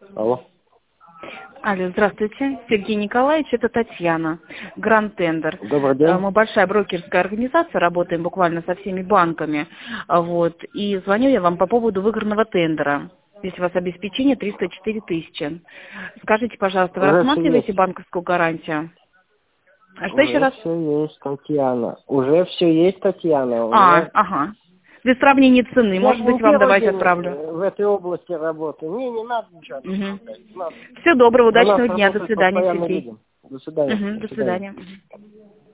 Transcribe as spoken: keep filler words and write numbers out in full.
Алло. Алло, здравствуйте. Сергей Николаевич, это Татьяна. Гранд Тендер. Добрый день. Мы большая брокерская организация, работаем буквально со всеми банками. А Вот. И звоню я вам по поводу выигранного тендера. Здесь у вас обеспечение триста четыре тысячи. Скажите, пожалуйста, вы Уже все рассматриваете есть. банковскую гарантию? А что еще Уже раз? все есть, Татьяна. Уже все есть, Татьяна. А, Уже... ага. Для сравнения цены, Я может же не быть, вам первый давайте день отправлю. э, в этой области работаю. Не, не надо ничего Угу. отправлять. Не надо. Всего доброго, За нас удачного дня, до работают свидания, постоянно Сергей. люди. До свидания. Угу, До до свидания. свидания.